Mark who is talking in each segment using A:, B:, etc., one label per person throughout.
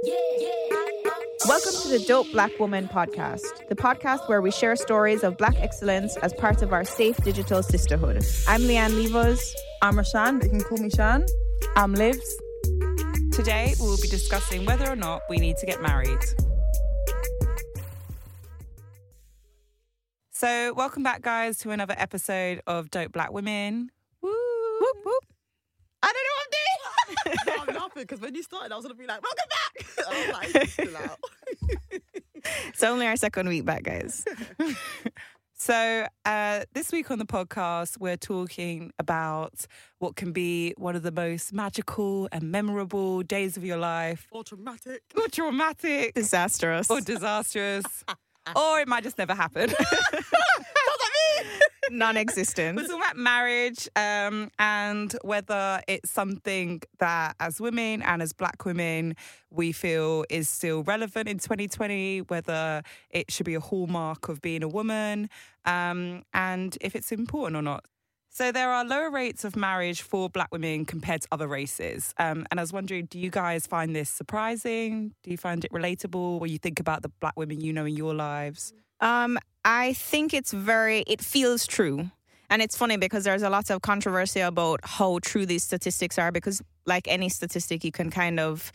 A: Welcome to the Dope Black Woman podcast, the podcast where we share stories of Black excellence as part of our safe digital sisterhood. I'm Leanne Levos.
B: I'm Rashan, but you can call me Shan.
C: I'm Livs. Today we will be discussing whether or not we need to get married. So welcome back, guys, to another episode of Dope Black Women. Woo!
A: Whoop, whoop. I don't know what I'm doing.
B: I'm laughing because when you started, I was going to be like, welcome back. And I was like, still out.
A: It's only our second week back, guys.
C: So this week on the podcast, we're talking about what can be one of the most magical and memorable days of your life.
B: Or traumatic.
C: Or traumatic.
A: Disastrous.
C: Or disastrous. Or it might just never happen.
A: Non-existent.
C: We're talking about marriage and whether it's something that as women and as Black women we feel is still relevant in 2020, whether it should be a hallmark of being a woman, and if it's important or not. So there are lower rates of marriage for Black women compared to other races. And I was wondering, do you guys find this surprising? Do you find it relatable when you think about the Black women you know in your lives?
A: I think it feels true. And it's funny because there's a lot of controversy about how true these statistics are, because like any statistic, you can kind of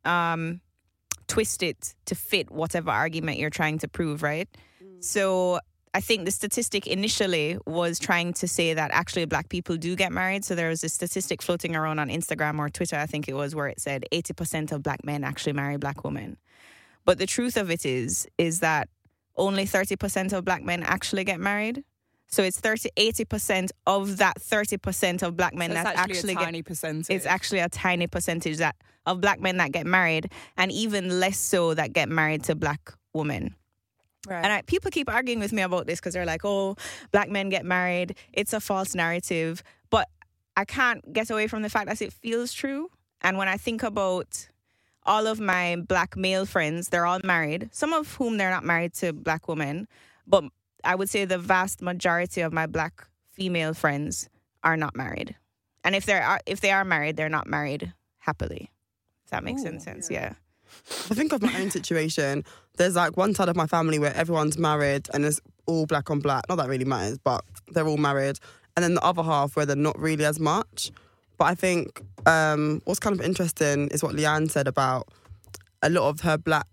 A: twist it to fit whatever argument you're trying to prove, right? So I think the statistic initially was trying to say that actually Black people do get married. So there was a statistic floating around on Instagram or Twitter, I think it was, where it said 80% of Black men actually marry Black women. But the truth of it is that only 30% of Black men actually get married. So it's 80% of that 30% of Black men
C: so
A: that actually
C: a tiny percentage.
A: It's actually a tiny percentage of Black men that get married, and even less so that get married to Black women.
C: Right.
A: And people keep arguing with me about this because they're like, oh, Black men get married. It's a false narrative. But I can't get away from the fact that it feels true. And when I think about all of my Black male friends, they're all married, some of whom they're not married to Black women. But I would say the vast majority of my Black female friends are not married. And if they are married, they're not married happily. If that makes any sense, yeah.
B: I think of my own situation. There's like one side of my family where everyone's married and it's all Black on Black. Not that really matters, but they're all married. And then the other half where they're not really as much. But I think what's kind of interesting is what Leanne said about a lot of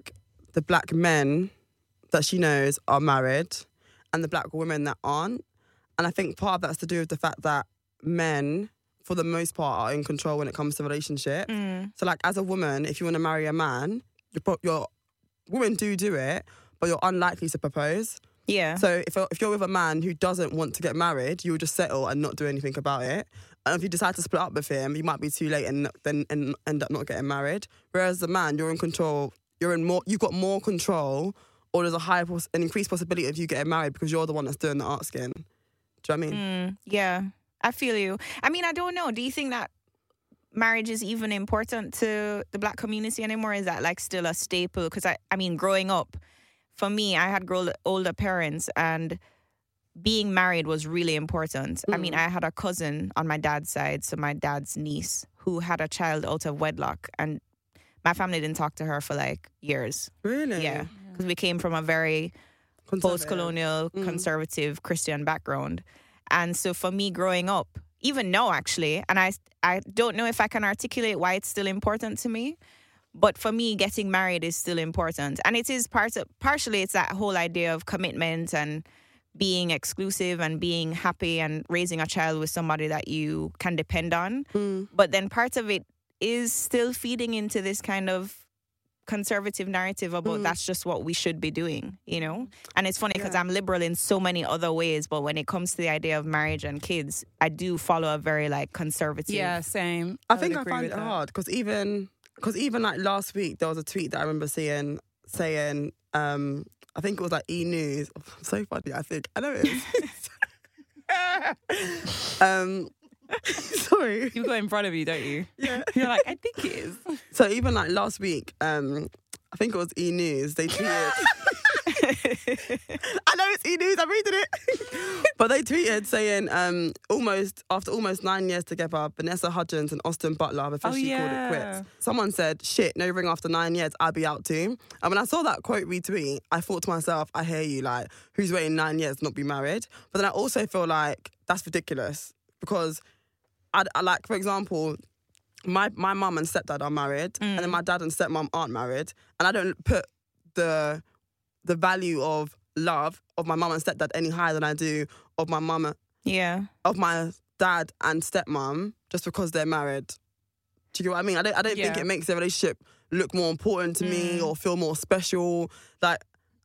B: the Black men that she knows are married and the Black women that aren't. And I think part of that's to do with the fact that men, for the most part, are in control when it comes to relationships. So like as a woman, if you want to marry a man, your women do it, but you're unlikely to propose.
A: Yeah.
B: So if you're with a man who doesn't want to get married, you will just settle and not do anything about it. And if you decide to split up with him, you might be too late and then end up not getting married. Whereas the man, you're in control. You've got more control, or there's an increased possibility of you getting married because you're the one that's doing the asking. Do you know what I mean?
A: Yeah, I feel you. I mean, I don't know. Do you think that marriage is even important to the Black community anymore? Is that like still a staple? Because I mean, growing up, for me, I had older parents, and being married was really important. I mean, I had a cousin on my dad's side, so my dad's niece, who had a child out of wedlock, and my family didn't talk to her for like years.
B: Really?
A: Yeah, because we came from a very post-colonial, conservative Christian background. And so for me growing up, even now actually, and I don't know if I can articulate why it's still important to me, but for me, getting married is still important. And it is partially it's that whole idea of commitment and being exclusive and being happy and raising a child with somebody that you can depend on. But then part of it is still feeding into this kind of conservative narrative about that's just what we should be doing, you know? And it's funny because I'm liberal in so many other ways, but when it comes to the idea of marriage and kids, I do follow a very like conservative.
C: Yeah, same.
B: I think I find it hard because even like last week there was a tweet that I remember seeing saying I think it was like E! News. Oh, so funny, I think. I know it is. Sorry.
C: You've got it in front of you, don't you?
B: Yeah.
C: You're like, I think it is.
B: So even like last week, I think it was E! News, they tweeted... I know it's E-News, I'm reading it. But they tweeted saying, after almost 9 years together, Vanessa Hudgens and Austin Butler have officially called it quits. Someone said, shit, no ring after 9 years, I'll be out too. And when I saw that quote retweet, I thought to myself, I hear you, like, who's waiting 9 years to not be married? But then I also feel like that's ridiculous because I like, for example, my mum and stepdad are married and then my dad and stepmom aren't married. And I don't put the value of love of my mum and stepdad any higher than I do of my mum, of my dad and stepmom just because they're married. Do you get what I mean? I don't think it makes the relationship look more important to me or feel more special. Like,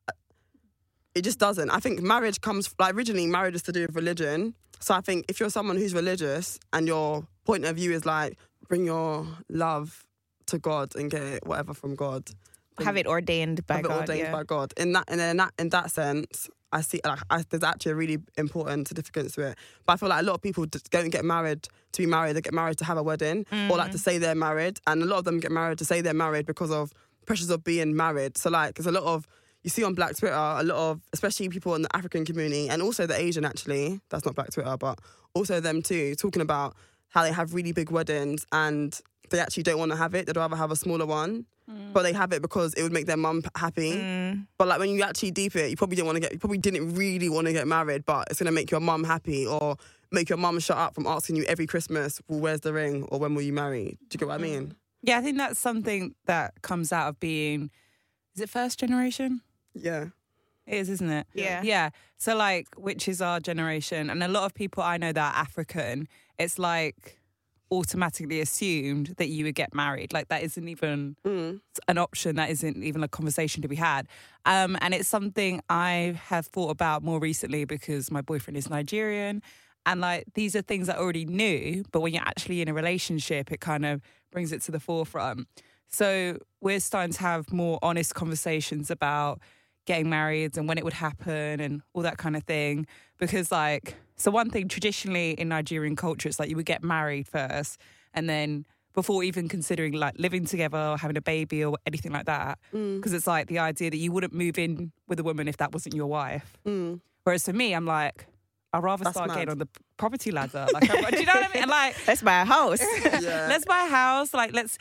B: it just doesn't. I think marriage comes, like, originally marriage is to do with religion. So I think if you're someone who's religious and your point of view is like, bring your love to God and get whatever from God.
A: Have it ordained by God.
B: By God. In that sense, I see there's actually a really important significance to it. But I feel like a lot of people don't get married to be married. They get married to have a wedding or like to say they're married. And a lot of them get married to say they're married because of pressures of being married. So like, there's a lot of, you see on Black Twitter, a lot of, especially people in the African community and also the Asian actually, that's not Black Twitter, but also them too, talking about how they have really big weddings and they actually don't want to have it. They'd rather have a smaller one. But they have it because it would make their mum happy. But like when you actually deep it, you probably didn't really want to get married, but it's going to make your mum happy or make your mum shut up from asking you every Christmas, well, where's the ring or when will you marry? Do you get what I mean?
C: Yeah, I think that's something that comes out of being, is it first generation?
B: Yeah.
C: It is, isn't it?
A: Yeah.
C: Yeah. So like, which is our generation. And a lot of people I know that are African, it's like automatically assumed that you would get married. Like that isn't even an option. That isn't even a conversation to be had. And it's something I have thought about more recently because my boyfriend is Nigerian. And like, these are things I already knew, but when you're actually in a relationship, it kind of brings it to the forefront. So we're starting to have more honest conversations about getting married and when it would happen and all that kind of thing. Because like, so one thing traditionally in Nigerian culture, it's like you would get married first and then before even considering like living together or having a baby or anything like that. Because it's like the idea that you wouldn't move in with a woman if that wasn't your wife. Whereas for me, I'm like, I'd rather start getting on the property ladder. Like, do you know what I mean? And like,
A: let's buy a house.
C: Let's buy a house. Like, let's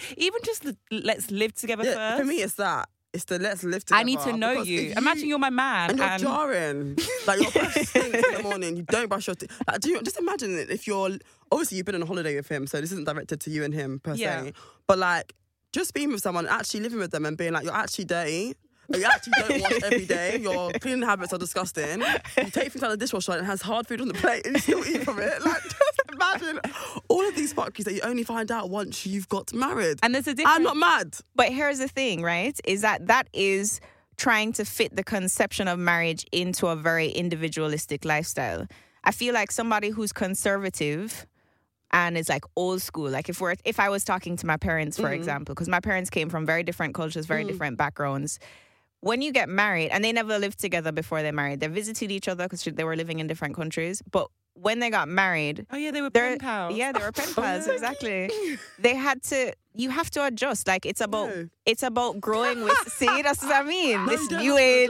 C: live together first.
B: For me, it's that. It's the let's live together.
C: I need to know you. Imagine you're my man.
B: And you're jarring. Like, your breath stinks in the morning. You don't brush your teeth. Like, just imagine it if you're... Obviously, you've been on a holiday with him, so this isn't directed to you and him, per se. But, like, just being with someone, actually living with them and being like, you're actually dirty. Like, you actually don't wash every day. Your cleaning habits are disgusting. You take things out of the dishwasher and it has hard food on the plate and you still eat from it. Like, just imagine all of these fuckies that you only find out once you've got married.
C: And there's a difference.
B: I'm not mad.
A: But here's the thing, right? Is that is trying to fit the conception of marriage into a very individualistic lifestyle. I feel like somebody who's conservative and is like old school, like if I was talking to my parents, for example, because my parents came from very different cultures, very different backgrounds. When you get married, and they never lived together before they married, they visited each other because they were living in different countries. But when they got married...
C: Oh, yeah, they were pen pals.
A: Yeah, they were pen pals, exactly. They had to... You have to adjust. Like, it's about growing with... See, that's what I mean. This new age.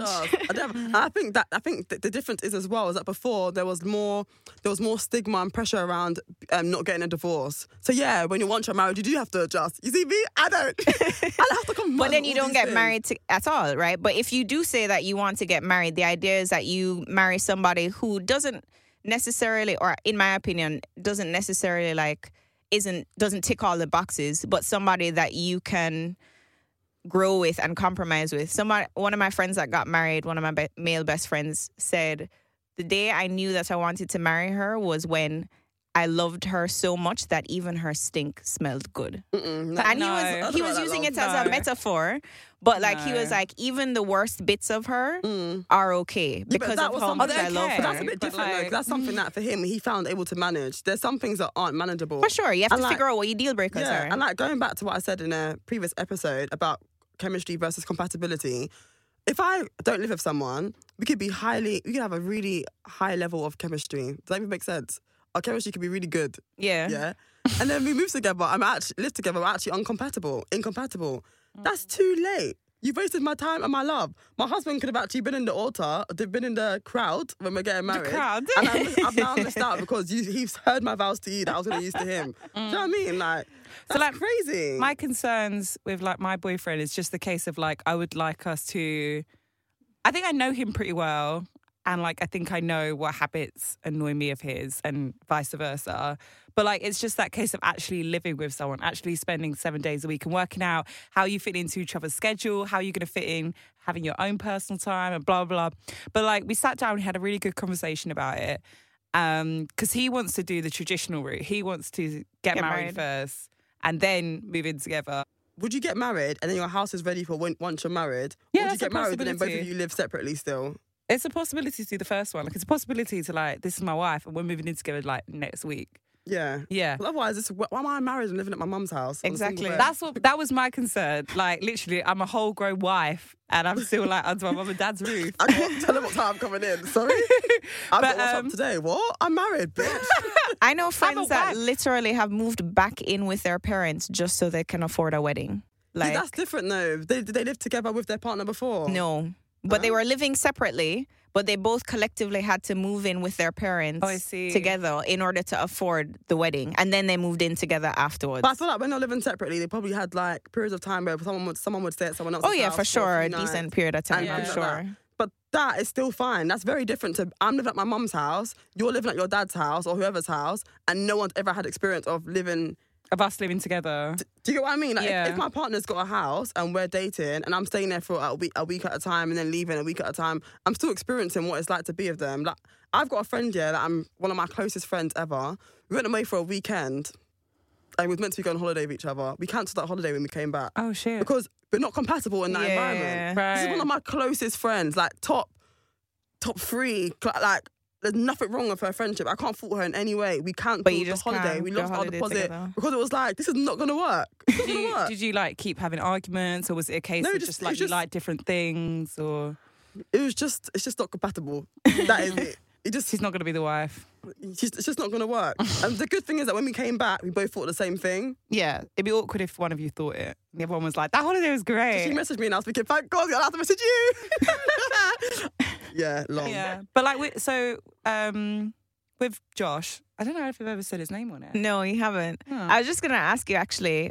B: I think the difference is as well is that before there was more stigma and pressure around not getting a divorce. So yeah, when once you're married, you do have to adjust. You see me? I don't. I have to come.
A: But then you don't get married at all, right? But if you do say that you want to get married, the idea is that you marry somebody who doesn't necessarily, or in my opinion, doesn't necessarily doesn't tick all the boxes, but somebody that you can grow with and compromise with. One of my friends that got married, one of my male best friends, said, the day I knew that I wanted to marry her was when I loved her so much that even her stink smelled good. And he was using it as a metaphor, but like he was like, even the worst bits of her are okay because of how much I love her.
B: But that's a bit different. Like, that's something that for him he found able to manage. There's some things that aren't manageable.
A: For sure, you have to figure out what your deal breakers are.
B: And like going back to what I said in a previous episode about chemistry versus compatibility. If I don't live with someone, we could have a really high level of chemistry. Does that even make sense? Our chemistry could be really good.
A: Yeah.
B: And then we move together, we're actually incompatible. That's too late. You've wasted my time and my love. My husband could have actually been in the altar, been in the crowd when we're getting married.
C: crowd.
B: And I've now missed out because he's heard my vows to you that I was going to use to him. Do you know what I mean? Like, that's
C: like,
B: crazy.
C: My concerns with like my boyfriend is just the case of like, I would like us to, I think I know him pretty well. And like, I think I know what habits annoy me of his and vice versa. But like, it's just that case of actually living with someone, actually spending 7 days a week and working out how you fit into each other's schedule, how you're going to fit in having your own personal time and blah, blah, blah. But like, we sat down and had a really good conversation about it. Because he wants to do the traditional route. He wants to get married first and then move in together.
B: Would you get married and then your house is ready for once you're married?
C: Yeah,
B: or would you
C: that's a
B: get married and then both
C: possibility.
B: of you live separately still?
C: It's a possibility to do the first one. Like, it's a possibility to like, this is my wife and we're moving in together like next week.
B: Yeah.
C: Yeah.
B: Well, otherwise, why am I married and living at my mum's house? on a
A: Exactly.
B: single bed?
C: That was my concern. Like, literally, I'm a whole grown wife and I'm still like under my mum and dad's roof.
B: I can't tell them what time I'm coming in. Sorry. I've got what's up today. What? I'm married, bitch.
A: I know friends that
C: wife.
A: literally have moved back in with their parents just so they can afford a wedding. Like,
B: That's different though. Did they live together with their partner before?
A: no. But they were living separately, but they both collectively had to move in with their parents
C: Oh, I see.
A: together in order to afford the wedding. And then they moved in together afterwards.
B: But I feel like when they're living separately, they probably had like periods of time where someone would stay at someone else's
A: Oh, yeah,
B: house
A: for sure.
B: a
A: A
B: few nights.
A: decent period of time,
B: And
A: for
B: things like
A: sure.
B: that. But that is still fine. That's very different to I'm living at my mum's house, you're living at your dad's house or whoever's house, and no one's ever had experience of living.
C: Of us living together.
B: Do you get what I mean? Like,
C: Yeah.
B: if my partner's got a house and we're dating and I'm staying there for a week at a time and then leaving a week at a time, I'm still experiencing what it's like to be with them. Like, I've got a friend here that I'm one of my closest friends ever. We went away for a weekend and we was meant to be going on holiday with each other. We cancelled that holiday when we came back.
C: Oh, shit.
B: Because we're not compatible in that
A: Yeah.
B: environment. This is
C: Right.
B: one of my closest friends, like top 3. Like, there's nothing wrong with her friendship. I can't fault her in any way. We cancelled
A: But you
B: the
A: just
B: holiday.
A: can't
B: We
A: go
B: lost our
A: holiday
B: deposit
A: together.
B: because it was like, this is not going to work. It's not gonna work.
C: Did you like keep having arguments or was it a case
B: No,
C: of
B: just-
C: just
B: it
C: like
B: was
C: you
B: just-
C: like different things or
B: It's just not compatible. That is it.
C: she's not going to be the wife?
B: It's just not going to work. And the good thing is that when we came back, we both thought the same thing.
C: Yeah. It'd be awkward if one of you thought it. And the other one was like, that holiday was great.
B: She messaged me and I was thinking, thank God, I don't have to message you. Yeah, long.
C: Yeah. But like, with Josh, I don't know if I've ever said his name on it.
A: No, you haven't. I was just going to ask you actually,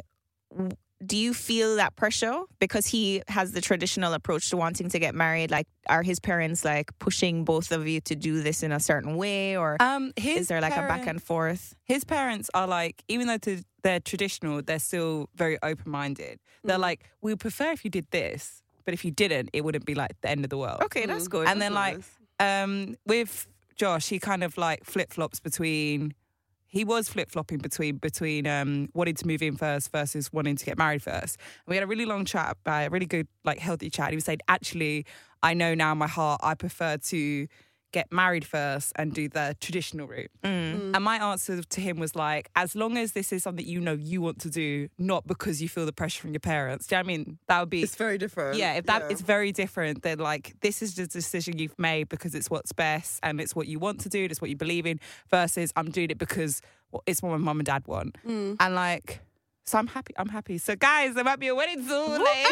A: do you feel that pressure because he has the traditional approach to wanting to get married? Like, are his parents like pushing both of you to do this in a certain way, or is there like a back and forth?
C: His parents are like, even though they're traditional, they're still very open-minded. They're like, we would prefer if you did this, but if you didn't, it wouldn't be like the end of the world.
A: Okay, that's good.
C: And then
B: That's
C: like, with Josh, he kind of like flip-flops between. He was flip-flopping between wanting to move in first versus wanting to get married first. And we had a really long chat, a really good, like, healthy chat. He was saying, actually, I know now in my heart I prefer to get married first and do the traditional route. And my answer to him was like, as long as this is something you know you want to do, not because you feel the pressure from your parents. Do you know what I mean? That would be...
B: It's very different.
C: Yeah, if that it's very different than like, this is the decision you've made because it's what's best and it's what you want to do, it's what you believe in, versus I'm doing it because it's what my mum and dad want. And like, so I'm happy. So guys, there might be a wedding soon. Like,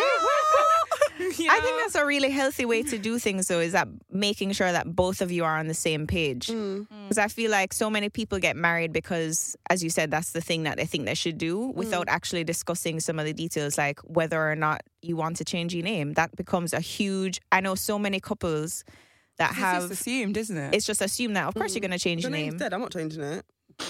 C: you know?
A: I think that's a really healthy way to do things, though, is that making sure that both of you are on the same page. Because I feel like so many people get married because, as you said, that's the thing that they think they should do without actually discussing some of the details, like whether or not you want to change your name. That becomes a huge... I know so many couples that
C: It's
A: have...
C: just assumed, isn't it?
A: It's just assumed that, of course, you're going to change
B: The
A: your
B: name's
A: name.
B: dead. I'm not changing it.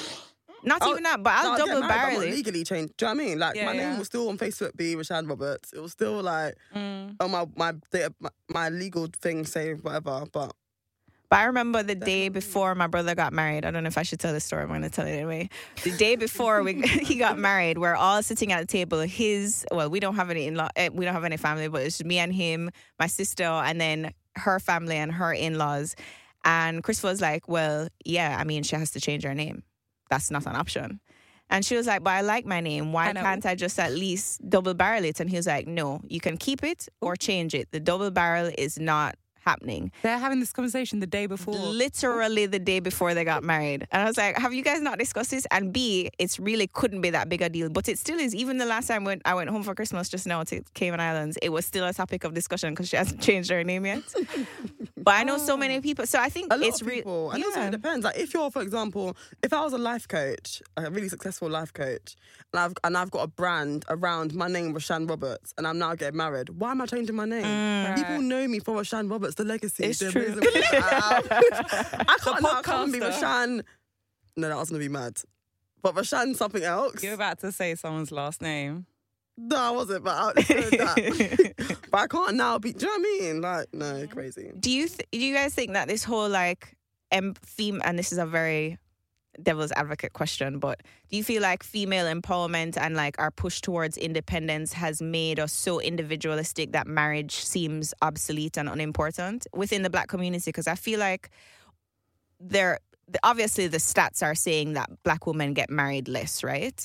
A: Not even that, but I'll
B: get
A: double
B: married, but I'm
A: barrel
B: not
A: it.
B: legally changed. Do you know what I mean? Like,
C: Yeah,
B: my
C: yeah.
B: name will still on Facebook be Rashad Roberts. It will still like on my legal thing say whatever. But
A: But I remember the day before my brother got married. I don't know if I should tell this story. I'm going to tell it anyway. The day before he got married, we're all sitting at the table. We don't have any we don't have any family, but it's just me and him, my sister, and then her family and her in-laws. And Chris was like, well, yeah, I mean, she has to change her name. That's not an option. And she was like, but I like my name. Why can't I just at least double barrel it? And he was like, no, you can keep it or change it. The double barrel is not happening.
C: They're having this conversation the day before.
A: Literally the day before they got married. And I was like, have you guys not discussed this? And B, it's really couldn't be that big a deal. But it still is. Even the last time when I went home for Christmas just now to Cayman Islands, it was still a topic of discussion because she hasn't changed her name yet. But I know so many people. So I think
B: A lot
A: it's
B: of people. And also it depends. Like if you're, for example, if I was a life coach, a really successful life coach, and I've got a brand around my name, Rashan Roberts, and I'm now getting married, why am I changing my name? People know me for Rashan Roberts, the legacy.
A: It's
B: the
A: true.
B: I can't now come and be
C: podcaster.
B: Rashan. No, that was going to be mad. But Rashan something else.
C: You're about to say someone's last name.
B: No, I wasn't, but I heard that. But I can't now be, do you know what I mean? Like, no, crazy.
A: Do you guys think that this whole like and this is a very devil's advocate question, but do you feel like female empowerment and like our push towards independence has made us so individualistic that marriage seems obsolete and unimportant within the Black community? Because I feel like obviously the stats are saying that Black women get married less, right?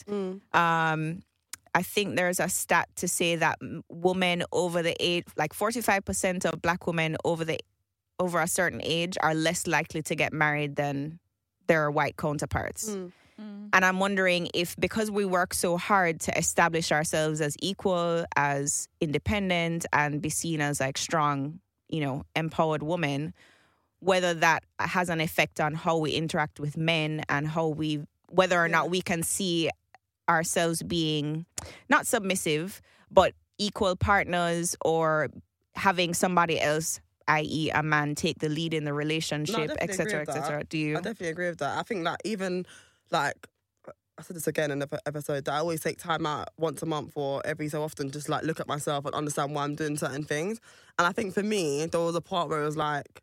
A: I think there's a stat to say that women over the age, like 45% of Black women over a certain age are less likely to get married than their white counterparts. And I'm wondering if, because we work so hard to establish ourselves as equal, as independent, and be seen as like strong, empowered women, whether that has an effect on how we interact with men and whether or not we can see ourselves being not submissive, but equal partners, or having somebody else, i.e. a man, take the lead in the relationship, etc., etc. Do you?
B: I definitely agree with that. I think that even, like, I said this again in the episode, that I always take time out once a month or every so often, just like look at myself and understand why I'm doing certain things. And I think for me, there was a part where it was like,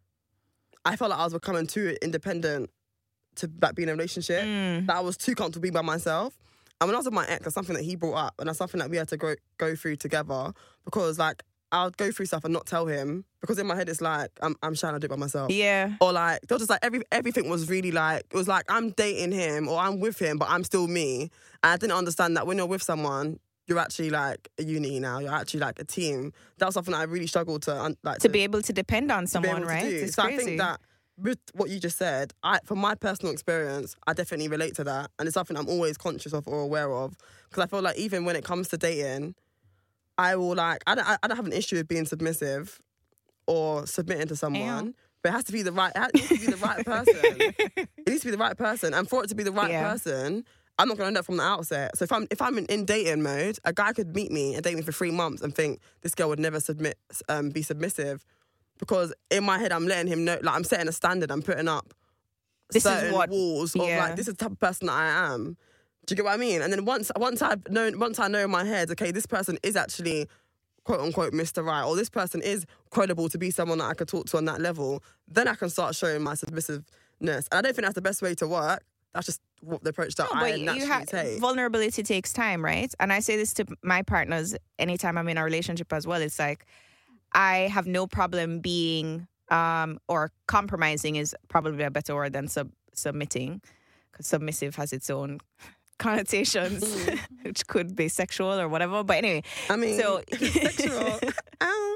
B: I felt like I was becoming too independent to like be in a relationship, that I was too comfortable being by myself. And when I was with my ex, that's something that he brought up, and that's something that we had to go through together, because like I would go through stuff and not tell him, because in my head it's like I'm trying to do it by myself.
A: Yeah.
B: Or like they're just like everything was really like, it was like I'm dating him or I'm with him, but I'm still me. And I didn't understand that when you're with someone, you're actually like a unity now. You're actually like a team. That was something that I really struggled to
A: be able to depend on someone, right? It's
B: so
A: crazy.
B: I think that with what you just said, from my personal experience, I definitely relate to that. And it's something I'm always conscious of or aware of. Because I feel like even when it comes to dating, I will like, I don't have an issue with being submissive or submitting to someone. But it has to be the right person. It needs to be the right person. And for it to be the right person, I'm not going to end up from the outset. So if I'm in dating mode, a guy could meet me and date me for 3 months and think this girl would never be submissive. Because in my head, I'm letting him know, like I'm setting a standard, I'm putting up certain walls of like, this is the type of person that I am. Do you get what I mean? And then once I know in my head, okay, this person is actually quote unquote Mr. Right, or this person is credible to be someone that I could talk to on that level, then I can start showing my submissiveness. And I don't think that's the best way to work. That's just what the approach that I naturally take.
A: Vulnerability takes time, right? And I say this to my partners anytime I'm in a relationship as well. It's like, I have no problem being, or compromising is probably a better word than submitting, because submissive has its own connotations, which could be sexual or whatever. But anyway,
B: I mean,
A: so
B: sexual. Ow.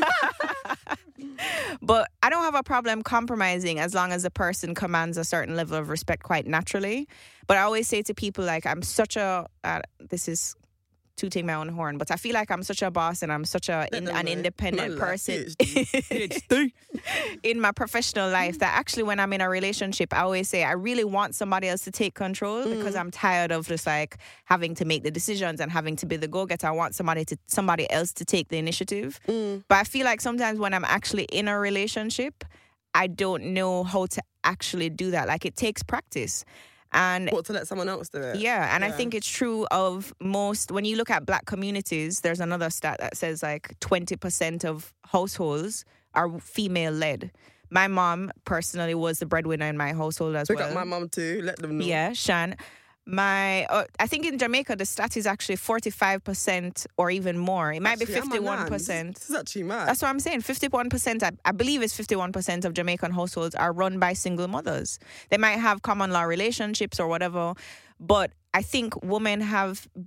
A: But I don't have a problem compromising as long as the person commands a certain level of respect quite naturally. But I always say to people, like, I'm such a, this is tooting my own horn, but I feel like I'm such a boss and I'm such an independent person in my professional life that actually when I'm in a relationship, I always say I really want somebody else to take control because I'm tired of just like having to make the decisions and having to be the go-getter. I want somebody else to take the initiative. But I feel like sometimes when I'm actually in a relationship, I don't know how to actually do that. Like, it takes practice. And
B: to let someone else do it.
A: Yeah, and I think it's true of most, when you look at Black communities, there's another stat that says like 20% of households are female-led. My mom personally was the breadwinner in my household as well.
B: Pick up my mom too, let them know.
A: Yeah, Shan. I think in Jamaica, the stat is actually 45% or even more. It might be 51%.
B: This is actually mad.
A: That's what I'm saying. 51%, I believe it's 51% of Jamaican households are run by single mothers. They might have common law relationships or whatever, but I think women have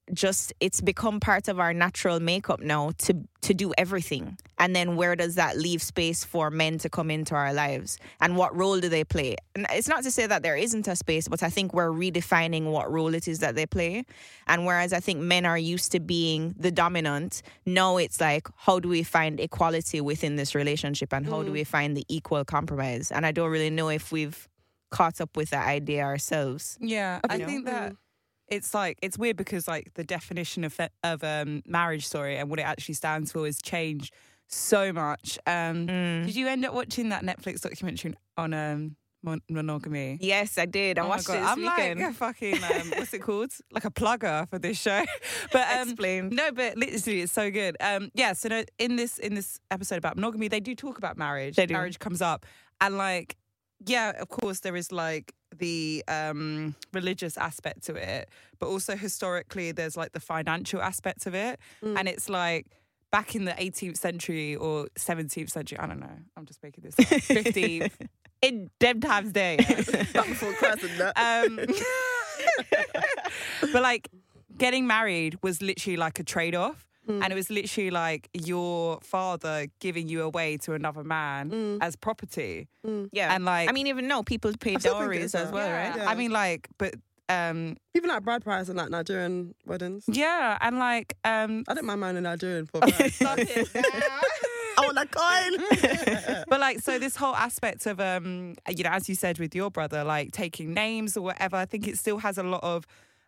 A: just it's become part of our natural makeup now to do everything. And then where does that leave space for men to come into our lives? And what role do they play? And it's not to say that there isn't a space, but I think we're redefining what role it is that they play. And whereas I think men are used to being the dominant, now it's like, how do we find equality within this relationship, and how do we find the equal compromise? And I don't really know if we've caught up with that idea ourselves.
C: Yeah, I think that it's like, it's weird because like the definition of marriage, sorry, and what it actually stands for has changed so much. Did you end up watching that Netflix documentary on monogamy?
A: Yes, I did. I watched it this weekend.
C: Like a fucking what's it called? Like a plugger for this show. But
A: explain.
C: No, but literally, it's so good. Yeah. So no, in this episode about monogamy, they do talk about marriage.
A: They do.
C: Marriage comes up, and like, yeah, of course, there is like the religious aspect to it, but also historically, there's like the financial aspect of it, and it's like, back in the 18th century or 17th century, I don't know, I'm just making this up, 15th, in them times day.
B: Back before Christ and that.
C: But like, getting married was literally like a trade-off. And it was literally like your father giving you away to another man as property.
A: Yeah.
C: And like,
A: I mean, even now, people pay dowries as well, right?
B: Yeah.
C: I mean, like, but
B: Even like bride price and like Nigerian weddings.
C: yeah, and like,
B: I don't mind mine in Nigerian for bride.
C: stop it.
B: I want that coin.
C: But like, so this whole aspect of, you know, as you said with your brother, like taking names or whatever, I think it still has a lot of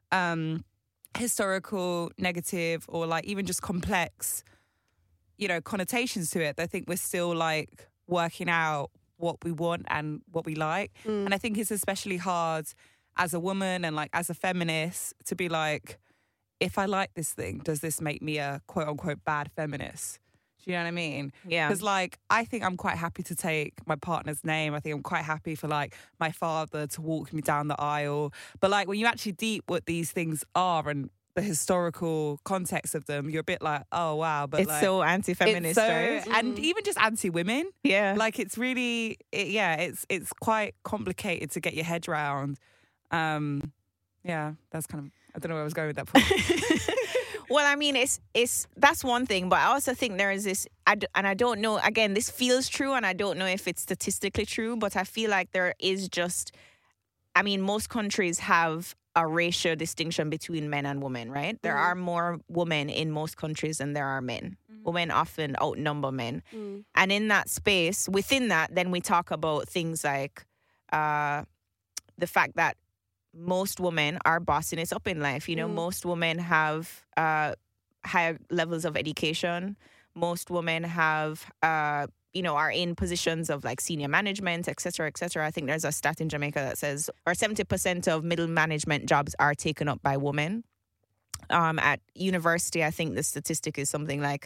C: historical, negative, or like even just complex, you know, connotations to it. I think we're still like working out what we want and what we like. And I think it's especially hard as a woman and like as a feminist to be like, if I like this thing, does this make me a quote unquote bad feminist? Do you know what I mean?
A: Yeah.
C: Because like, I think I'm quite happy to take my partner's name. I think I'm quite happy for like my father to walk me down the aisle. But like, when you actually deep what these things are and the historical context of them, you're a bit like, oh wow. But
A: It's
C: like,
A: so anti-feminist,
C: it's so,
A: right?
C: and even just anti-women.
A: Yeah.
C: Like, it's really, it's quite complicated to get your head around. Yeah, that's kind of, I don't know where I was going with that point.
A: Well, I mean, it's that's one thing, but I also think there is this, and I don't know, again, this feels true, and I don't know if it's statistically true, but I feel like there is just, I mean, most countries have a racial distinction between men and women, right? There are more women in most countries than there are men. Women often outnumber men. And in that space, within that, then we talk about things like the fact that most women are bossing it up in life. You know, most women have higher levels of education. Most women have, you know, are in positions of like senior management, et cetera, et cetera. I think there's a stat in Jamaica that says, or 70% of middle management jobs are taken up by women. At university, I think the statistic is something like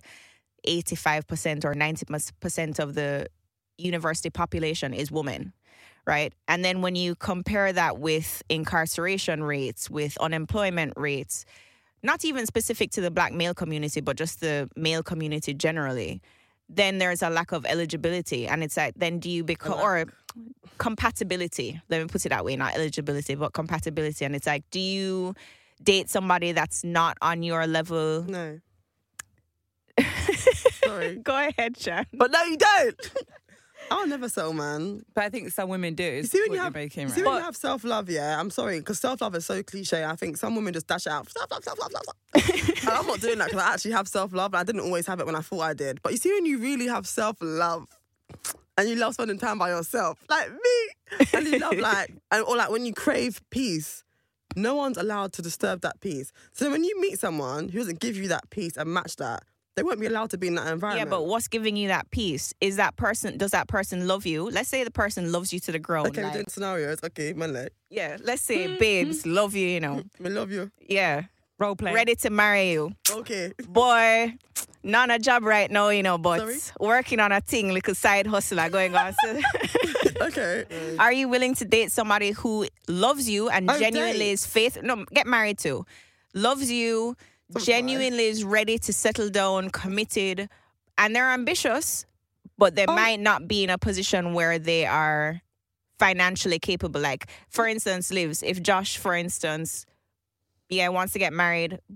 A: 85% or 90% of the university population is women. Right. And then when you compare that with incarceration rates, with unemployment rates, not even specific to the Black male community, but just the male community generally, then there's a lack of eligibility. And it's like, then do you become, or compatibility, let me put it that way, not eligibility, but compatibility. And it's like, do you date somebody that's not on your level?
B: No. Sorry.
A: Go ahead, Shan.
B: But no, you don't. I'll never settle, man.
C: But I think some women do.
B: You see when
C: what
B: you have,
C: you're making,
B: you see
C: right?
B: when you have self-love, yeah? I'm sorry, because self-love is so cliche. I think some women just dash it out. Self-love. And I'm not doing that because I actually have self-love. And I didn't always have it when I thought I did. But you see when you really have self-love and you love spending time by yourself, like me, and you love like, or like when you crave peace, no one's allowed to disturb that peace. So when you meet someone who doesn't give you that peace and match that, they won't be allowed to be in that environment.
A: Yeah, but what's giving you that peace? Does that person love you? Let's say the person loves you to the ground.
B: Okay, we're doing scenarios. Okay, man,
A: yeah, let's say babes love you, you know.
B: I love you.
A: Yeah.
C: Role play.
A: Ready to marry you.
B: Okay.
A: Boy, not a job right now, you know, but
B: Sorry?
A: working on a thing, little side hustler going on. So,
B: Okay.
A: are you willing to date somebody who loves you and genuinely
B: date.
A: is get married to, loves you, genuinely is ready to settle down, committed, and they're ambitious, but they might not be in a position where they are financially capable. Like, for instance, Livs, if Josh, for instance, wants to get married, but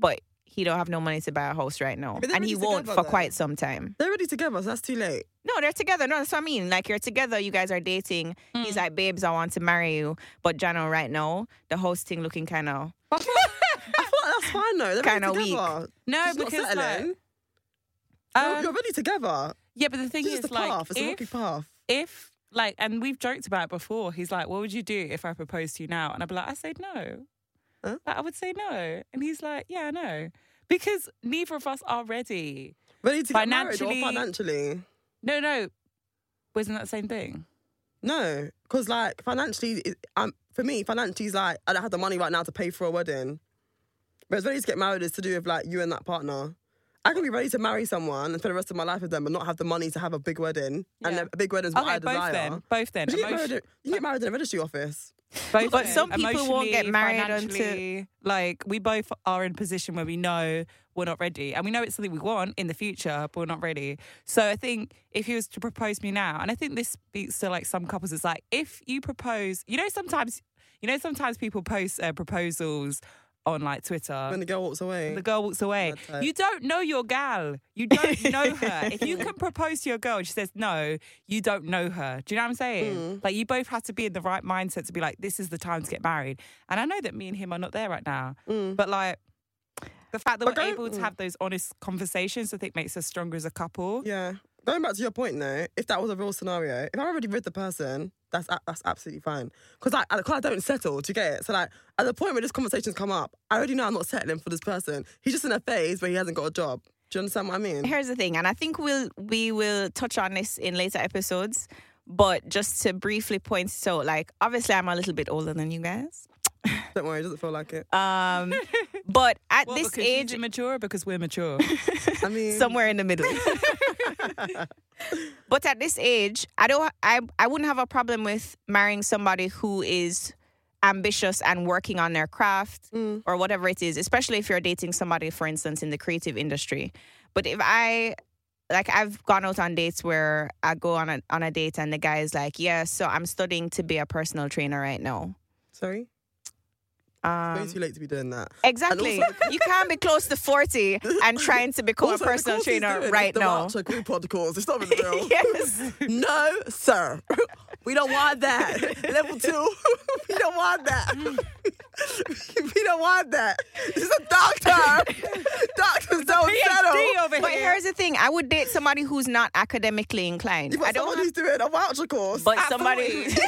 A: he don't have no money to buy a house right now.
B: But they're
A: And he
B: already
A: won't
B: together
A: for
B: then.
A: quite some time.
B: They're already together, so that's too late.
A: No, they're together. No, that's what I mean. Like, you're together, you guys are dating. He's like, babes, I want to marry you. But Jano, right now, the host thing looking kind of...
B: I feel like that's fine though. They're
A: Kinda
B: already
A: weak.
B: together.
C: No,
B: She's not
C: because like,
B: settling. You're already together.
C: yeah, but the thing
B: This
C: is,
B: is the
C: like,
B: path. It's a rocky path.
C: if like, and we've joked about it before. He's like, "What would you do if I proposed to you now?" And I'd be like, "I said no."
B: Huh?
C: Like, I would say no, and he's like, "Yeah, I know," because neither of us are ready.
B: Ready to get married or
C: Financially-
B: financially?
C: No, wasn't that the same thing?
B: No, because like financially, for me, financially is like I don't have the money right now to pay for a wedding. Whereas ready to get married is to do with like you and that partner. I can be ready to marry someone and spend the rest of my life with them, but not have the money to have a big wedding.
C: Yeah.
B: And a big wedding is what I
C: Okay,
B: desire.
C: both then.
B: But you,
C: Emotion-
B: you get married in a registry office.
C: Both
A: But
C: then.
A: some people won't get
C: Emotionally,
A: married
C: financially, like, we both are in a position where we know we're not ready, and we know it's something we want in the future, but we're not ready. So I think if he was to propose to me now, and I think this speaks to like some couples, it's like, if you propose, sometimes people post proposals on like Twitter.
B: When the girl walks away.
C: The girl walks away.
B: Bad type.
C: You don't know your gal. You don't know her. If you can propose to your girl and she says no, you don't know her. Do you know what I'm saying? Like, you both have to be in the right mindset to be like, this is the time to get married. And I know that me and him are not there right now. But like, the fact that
B: But
C: we're
B: go-
C: able to have those honest conversations, I think makes us stronger as a couple.
B: Yeah. Going back to your point though, if that was a real scenario, if I'm already with the person, that's absolutely fine. Because I don't settle, do you get it? So like, at the point where this conversation's come up, I already know I'm not settling for this person. He's just in a phase where he hasn't got a job. Do you understand what I mean?
A: Here's the thing, and I think we will touch on this in later episodes, but just to briefly point it out, like, obviously I'm a little bit older than you guys.
B: Don't worry, it doesn't feel like it.
A: But at
C: Well,
A: this
C: because
A: age,
C: she's immature or because we're mature?
B: I mean,
A: somewhere in the middle. But at this age, I wouldn't have a problem with marrying somebody who is ambitious and working on their craft or whatever it is, especially if you're dating somebody, for instance, in the creative industry. But if I've gone out on dates where I go on a date and the guy is like, yeah, so I'm studying to be a personal trainer right now.
B: sorry? It's way too late to be doing that.
A: Exactly.
B: And also
A: You can't be close to 40 and trying to become
B: Also,
A: a
B: the
A: personal
B: course he's
A: trainer
B: doing,
A: right
B: the
A: now.
B: Voucher group pod course. It's not even real.
A: Yes.
B: No, sir. We don't want that. Level 2. We don't want that. We don't want that. This is a doctor. Doctors don't settle.
C: PhD over
A: But
C: here.
A: here's the thing: I would date somebody who's not academically inclined.
B: You've got
A: I don't
B: someone
A: have,
B: who's doing a voucher course.
A: but
C: At
A: somebody
C: 40.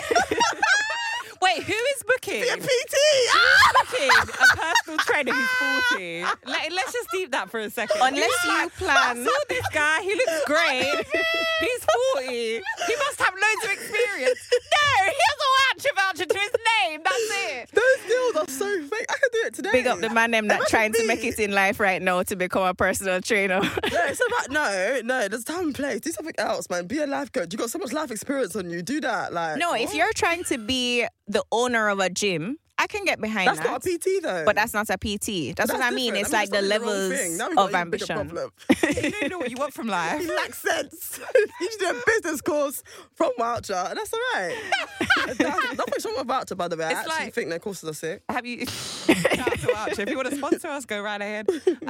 C: Wait, who is booking?
B: a PT. Ah!
C: Booking a personal trainer who's 40. Let's just deep that for a second.
A: unless you plan.
C: I saw this guy, he looks great. He's 40. He must have loads of experience. No, he has a voucher to his name. That's it.
B: Those deals are so fake. I could do it today.
A: Big up the man them that
B: Imagine
A: trying to
B: me.
A: make it in life right now to become a personal trainer.
B: No, it's about no. There's time and place. Do something else, man. Be a life coach. You got so much life experience on you. Do that. Like
A: No, if
B: what?
A: you're trying to be the owner of a gym, I can get behind
B: that's
A: that.
B: not a PT though.
A: But that's not a PT. That's what I mean.
B: different.
A: It's
B: I
A: like the
B: started wrong
A: levels
B: thing. Now we've got
A: of
B: an even bigger
A: ambition.
B: problem.
C: You don't know what you want from life.
B: He lacks sense. You should do a business course from voucher, and that's all right. Nothing wrong with voucher, by the way. I
C: It's
B: actually
C: like-
B: think their courses are sick.
C: Have you? Shout out to Voucher. If you want to sponsor us, go right ahead.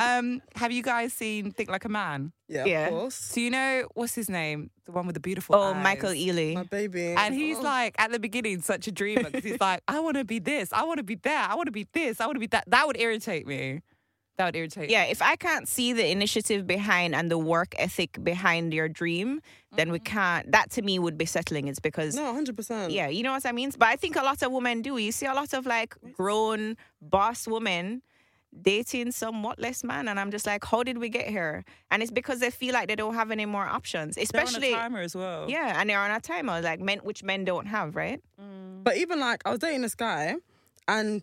C: Have you guys seen Think Like a Man?
B: Yeah,
A: Yeah.
B: of course.
C: So you know what's his name? The one with the beautiful
A: Oh,
C: eyes.
A: Michael Ealy.
B: My baby.
C: And he's
B: Oh.
C: like, at the beginning, such a dreamer because he's like, I want to be this, I want to be that, I want to be this, I want to be that. That would irritate me. That would irritate me.
A: Yeah, if I can't see the initiative behind and the work ethic behind your dream, then we can't. That to me would be settling. It's because,
B: No, 100%.
A: yeah, you know what I mean? But I think a lot of women do. You see a lot of like grown boss women dating somewhat less man. And I'm just like, how did we get here? And it's because they feel like they don't have any more options,
C: They're
A: especially.
C: on a timer as well.
A: Yeah, and they're on a timer, like men, which men don't have, right?
B: But even like, I was dating this guy, and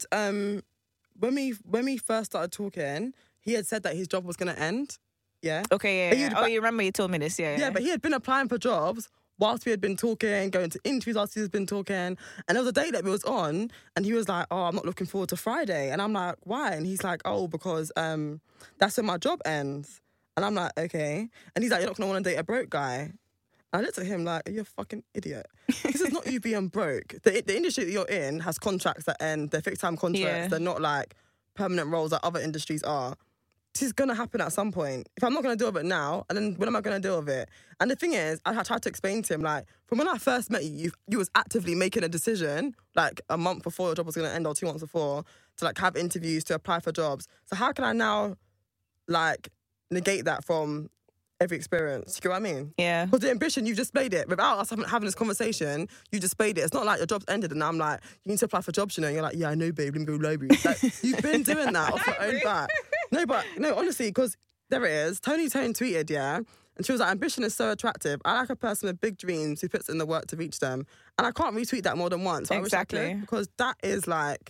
B: when we first started talking, he had said that his job was going to end. Yeah.
A: Okay,
B: But
A: yeah.
B: you'd
A: Oh,
B: ba-
A: you remember you told me this, yeah.
B: Yeah, but he had been applying for jobs whilst we had been talking, going to interviews whilst he had been talking. And there was a date that we was on, and he was like, oh, I'm not looking forward to Friday. And I'm like, why? And he's like, oh, because that's when my job ends. And I'm like, okay. And he's like, you're not going to want to date a broke guy. I looked at him like, are you a fucking idiot? This is not you being broke. The industry that you're in has contracts that end. They're fixed-time contracts.
A: Yeah.
B: They're not like permanent roles that other industries are. this is going to happen at some point. If I'm not going to deal with it now, and then when am I going to deal with it? And the thing is, I tried to explain to him, like, from when I first met you, you was actively making a decision, like a month before your job was going to end or 2 months before, to like have interviews, to apply for jobs. So how can I now, like, negate that from every experience? You get what I mean?
A: Yeah.
B: Because the ambition, you've displayed it. Without us having this conversation, you displayed it. It's not like your job's ended and I'm like, you need to apply for jobs, you know? And you're like, yeah, I know, babe, let me go library. Like, you've been doing that off your own back. No, honestly, because there it is. Tony Tone tweeted, yeah, and she was like, ambition is so attractive. I like a person with big dreams who puts in the work to reach them. And I can't retweet that more than once.
A: Exactly.
B: I wish I could, because that is like,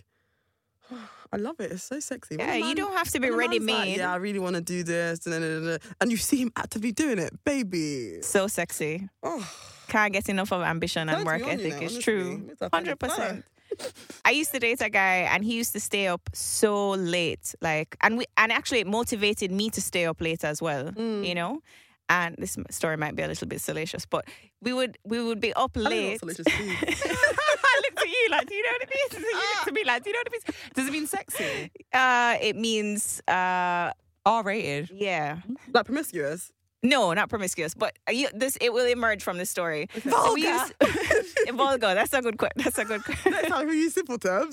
B: I love it. It's so sexy.
A: Yeah, you don't have to be ready-made.
B: Like, yeah, I really want to do this. And you see him actively doing it, baby.
A: So sexy.
B: Oh.
A: Can't get enough of ambition and work ethic. It's true. 100%. I used to date a guy and he used to stay up so late. Like, and actually it motivated me to stay up late as well, you know? And this story might be a little bit salacious, but we would be up late.
B: I looked
C: I looked at you like, do you know what it means? You looked at me like, do you know what it means? Does it mean sexy?
A: It means
C: R-rated.
A: yeah.
B: Like promiscuous.
A: No, not promiscuous, but it will emerge from the story.
B: Okay.
A: So we used, vulgar. That's a good question.
B: Next time we use simple terms.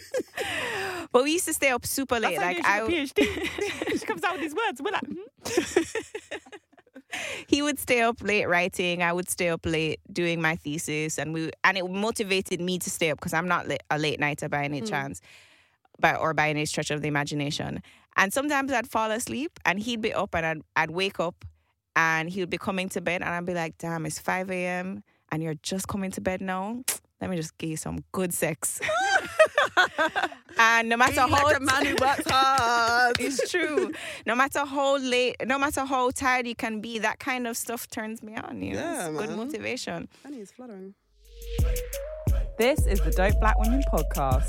A: But we used to stay up super late.
C: That's
A: Like
C: how you should have a PhD. She comes out with these words. We're like,
A: He would stay up late writing. I would stay up late doing my thesis, and it motivated me to stay up because I'm not a late nighter by any chance, or by any stretch of the imagination. And sometimes I'd fall asleep, and he'd be up, and I'd wake up, and he would be coming to bed, and I'd be like, "Damn, it's 5 a.m. and you're just coming to bed now. Let me just give you some good sex." And no matter how
B: like a man who works hard.
A: it's true. No matter how tired you can be, that kind of stuff turns me on. You know?
B: Yeah,
A: It's good
B: man.
A: motivation.
B: Annie is fluttering.
C: this is the Dope Black Women podcast.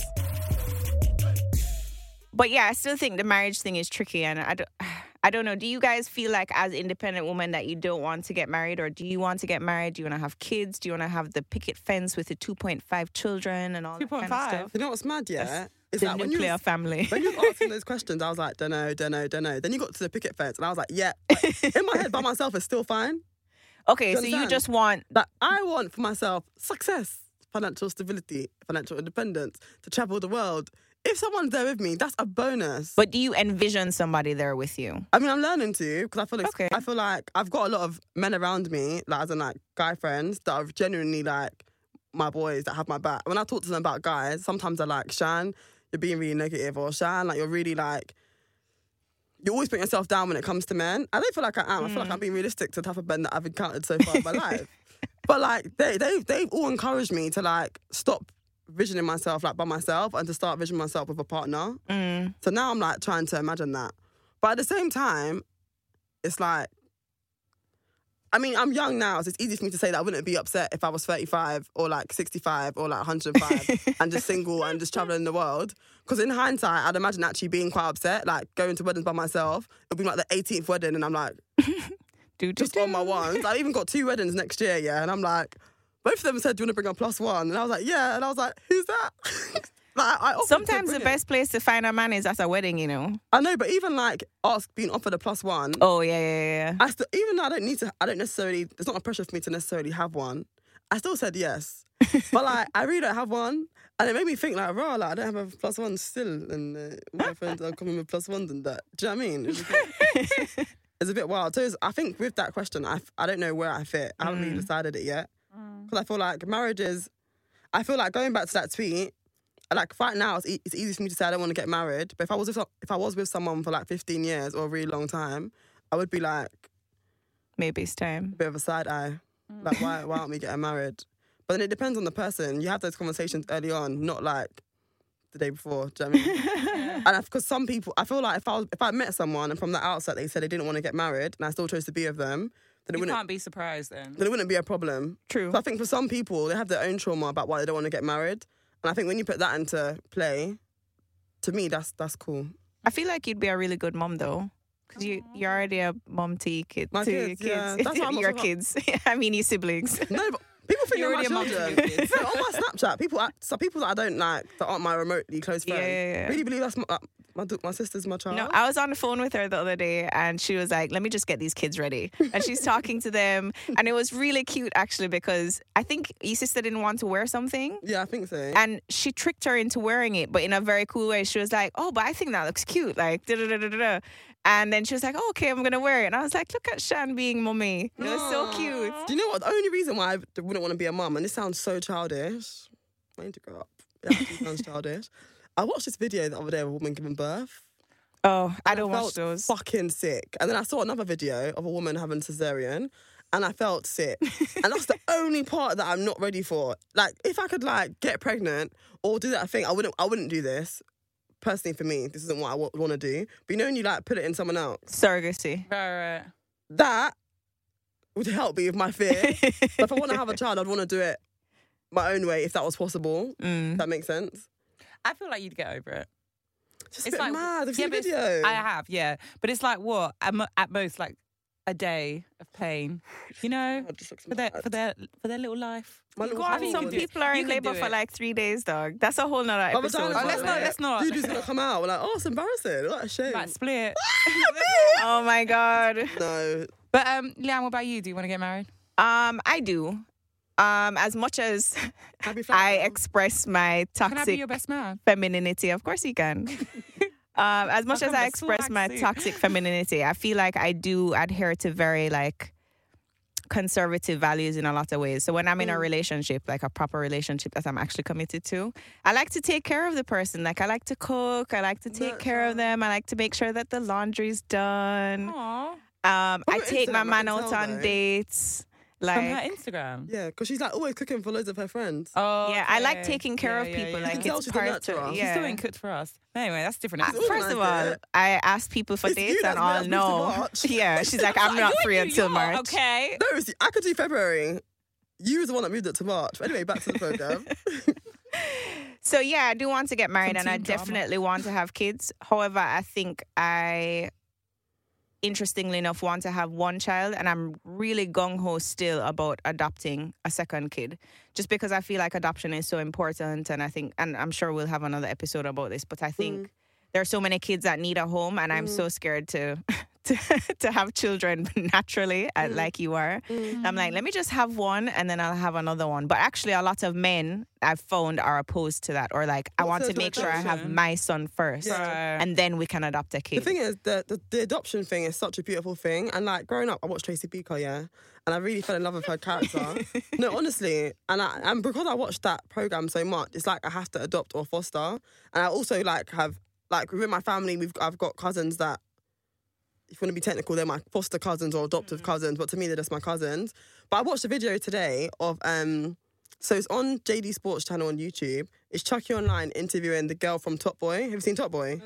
A: But yeah, I still think the marriage thing is tricky, and I don't know. Do you guys feel like, as independent women, that you don't want to get married, or do you want to get married? Do you want to have kids? Do you want to have the picket fence with the 2.5 children and all that kind of
C: 2.5?
A: stuff?
B: You know what's mad, yeah? Is
A: The
B: that when
A: nuclear family.
B: when you were asking those questions, I was like, don't know. Then you got to the picket fence, and I was like, yeah. In my head, by myself, it's still fine.
A: Okay,
B: Do
A: so
B: you
A: you
B: understand?
A: just want
B: That I want for myself success, financial stability, financial independence, to travel the world. If someone's there with me, that's a bonus.
A: But do you envision somebody there with you?
B: I mean, I'm learning to, because
A: Okay.
B: I feel like I've got a lot of men around me, like as in like guy friends, that are genuinely like my boys that have my back. When I talk to them about guys, sometimes they're like, Shan, you're being really negative, or Shan, like you're really like, you always put yourself down when it comes to men. I don't feel like I am. I feel like I'm being realistic to the type of men that I've encountered so far in my life. But like they've all encouraged me to like stop visioning myself like by myself and to start visioning myself with a partner. So now I'm like trying to imagine that. But at the same time, it's like, I mean, I'm young now, so it's easy for me to say that I wouldn't be upset if I was 35 or like 65 or like 105 and just single and just traveling the world. Because in hindsight, I'd imagine actually being quite upset, like going to weddings by myself. It'll be like the 18th wedding and I'm like, just on my ones. I even got 2 weddings next year, yeah, and I'm like, both of them said, do you want to bring a +1? And I was like, yeah. And I was like, who's that? Like, I offered to
A: Sometimes the
B: bring it.
A: best place to find a man is at a wedding, you know?
B: I know, but even like being offered a +1,
A: Oh, yeah.
B: I still, even though I don't necessarily, there's not a pressure for me to necessarily have one, I still said yes. But like, I really don't have one. And it made me think like, raw, like, I don't have a +1 still. And my friends are coming with +1s and that. Do you know what I mean? It's a bit wild. So I think with that question, I don't know where I fit. I haven't really decided it yet. Because I feel like marriages, I feel like going back to that tweet, like right now it's easy for me to say I don't want to get married. But if I was with someone for like 15 years or a really long time, I would be like
A: Maybe it's time.
B: a bit of a side eye. Like why aren't we getting married? But then it depends on the person. You have those conversations early on, not like the day before. Do you know what I mean? And because some people, I feel like if I met someone and from the outset they said they didn't want to get married and I still chose to be with them, then it
C: You
B: wouldn't.
C: can't be surprised then.
B: Then it wouldn't be a problem.
A: True.
B: So I think for some people, they have their own trauma about why they don't want to get married. And I think when you put that into play, to me, that's cool.
A: I feel like you'd be a really good mom, though. Because you're already a mom to your kids.
B: My
A: to your
B: kids, yeah. That's why I'm not
A: your
B: so-
A: kids. I mean, your siblings.
B: No, but people think
C: You're
B: they're my
C: already a mum to
B: children.
C: your kids.
B: So on my Snapchat, people that I don't like, that aren't my remotely close friends,
A: Yeah.
B: really believe that's My sister's my child.
A: No, I was on the phone with her the other day and she was like, let me just get these kids ready. And she's talking to them. And it was really cute, actually, because I think your sister didn't want to wear something.
B: Yeah, I think so.
A: And she tricked her into wearing it, but in a very cool way. She was like, oh, but I think that looks cute. Like, da-da-da-da-da. And then she was like, oh, okay, I'm going to wear it. And I was like, look at Shan being mummy. It was so cute.
B: Do you know what? The only reason why I wouldn't want to be a mum, and this sounds so childish, I need to grow up. It actually sounds childish. I watched this video the other day of a woman giving birth.
A: Oh, I don't
B: felt
A: watch those.
B: Fucking sick. And then I saw another video of a woman having cesarean, and I felt sick. And that's the only part that I'm not ready for. Like, if I could like get pregnant or do that thing, I wouldn't do this. Personally, for me, this isn't what I want to do. But you know when you like put it in someone else,
A: Surrogacy.
C: Right.
B: that would help me with my fear. But if I want to have a child, I'd want to do it my own way if that was possible. If that makes sense.
C: I feel like you'd get over it.
B: It's just a bit mad. Have you seen the video?
C: I have, yeah. But it's like what? At most, like a day of pain. You know,
B: God, this looks
C: for their little life.
B: My little
A: God,
B: hole.
A: some people are
C: You
A: in
C: can
A: labor
C: do
A: for
C: it.
A: like 3 days, dog. That's a whole nother
B: My
A: episode.
B: vagina's
C: let's not.
B: Dude, who's gonna come out? We're like, oh, it's embarrassing. What a shame.
C: Like split.
A: Oh my God.
B: No.
C: But Leanne, what about you? Do you want to get married?
A: I do. As much as
B: Happy flat
A: I
B: now.
A: express my
C: Can I be
A: toxic
C: your best man?
A: femininity, of course you can. As much as I express my toxic femininity, I feel like I do adhere to very like conservative values in a lot of ways. So when I'm in a relationship, like a proper relationship that I'm actually committed to, I like to take care of the person. Like I like to cook, I like to take care of them, I like to make sure that the laundry's done.
C: Aww.
A: I
B: your
A: take my
B: Instagram, I
A: man
B: can
A: out
B: tell,
A: on
B: though.
A: dates.
C: From her
A: Like
C: Instagram.
B: Yeah, because she's like always cooking for loads of her friends.
C: Oh,
A: yeah, I like
C: okay.
A: taking care of
C: Yeah,
A: people.
C: yeah.
A: Like
B: You can tell
A: it's
B: she's a
A: part
B: nurturer.
A: of
B: She's
C: She's still
A: yeah.
C: ain't cooked for us. Anyway, that's different.
A: First of all, I ask people for
B: It's
A: dates
B: you
A: and
B: that's
A: all
B: made us move to
A: no.
B: March.
A: Yeah, she's like, I'm not free until March.
C: Okay.
B: No, see, I could do February. You was the one that moved it to March. But anyway, back to the program.
A: So yeah, I do want to get married
C: Some
A: and I
C: teen drama.
A: definitely want to have kids. However, I think I, interestingly enough, want to have one child, and I'm really gung-ho still about adopting a second kid, just because I feel like adoption is so important. And I think, and I'm sure we'll have another episode about this, but I think there are so many kids that need a home, and I'm so scared to to have children naturally, like you are. I'm like, let me just have one and then I'll have another one. But actually, a lot of men I've found are opposed to that, or like, I want
B: What's
A: to
B: the
A: make sure I have
C: adoption?
A: my son first,
B: Yeah.
A: and then we can adopt a
B: The
A: kid.
B: thing is, the adoption thing is such a beautiful thing. And like growing up, I watched Tracy Beaker, yeah, and I really fell in love with her character. No, honestly, and because I watched that program so much, it's like I have to adopt or foster. And I also like have like within my family, I've got cousins that, if you want to be technical, they're my foster cousins or adoptive cousins, but to me they're just my cousins. But I watched a video today of so it's on JD Sports channel on YouTube. It's Chucky Online interviewing the girl from Top Boy. Have you seen Top Boy?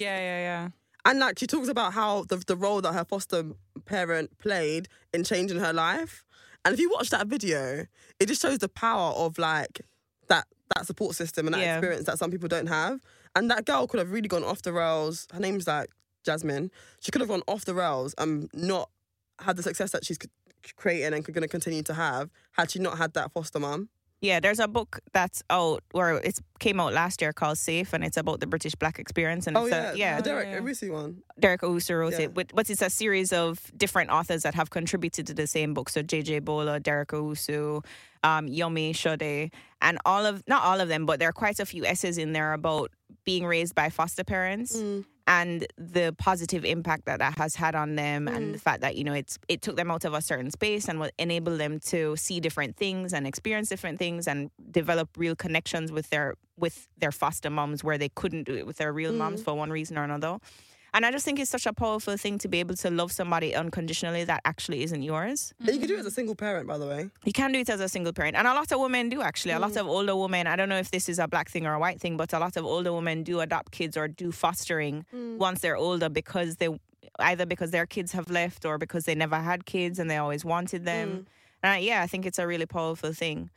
C: Yeah.
B: And like she talks about how the role that her foster parent played in changing her life. And if you watch that video, it just shows the power of like that support system and that experience that some people don't have. And that girl could have really gone off the rails. Her name's like Jasmine. She could have gone off the rails and not had the success that she's creating and going to continue to have had she not had that foster mum.
A: Yeah, there's a book that's out, or it came out last year, called Safe, and it's about the British Black experience. And it's
B: The Derek Owusu one.
A: Derek Owusu wrote
B: Yeah.
A: it, but it's a series of different authors that have contributed to the same book. So JJ Bola, Derek Owusu, Yomi Shode, and not all of them, but there are quite a few essays in there about being raised by foster parents and the positive impact that has had on them, and the fact that, you know, it took them out of a certain space and will enable them to see different things and experience different things and develop real connections with their foster moms where they couldn't do it with their real moms for one reason or another. And I just think it's such a powerful thing to be able to love somebody unconditionally that actually isn't yours.
B: And you can do it as a single parent, by the way.
A: You can do it as a single parent. And a lot of women do, actually. A lot of older women, I don't know if this is a black thing or a white thing, but a lot of older women do adopt kids or do fostering once they're older because either because their kids have left or because they never had kids and they always wanted them. And I think it's a really powerful thing.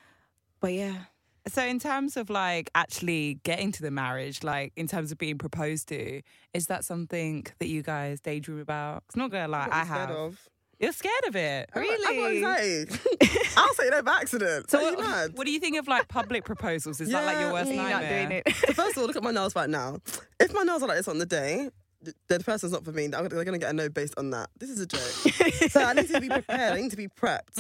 A: But yeah.
C: So in terms of like actually getting to the marriage, like in terms of being proposed to, is that something that you guys daydream about? It's not gonna lie,
B: What
C: I
B: I'm scared
C: have.
B: of.
C: You're scared of it.
A: Really?
B: I'm got anxiety. I'll say no by accident.
C: So
B: Are you mad?
C: what do you think of like public proposals? Is that like your worst
A: Me
C: nightmare?
A: not doing it.
B: So first of all, look at my nails right now. If my nails are like this on the day, the person's not for me. They're going to get a no based on that. This is a joke. So I need to be prepared. I need to be prepped.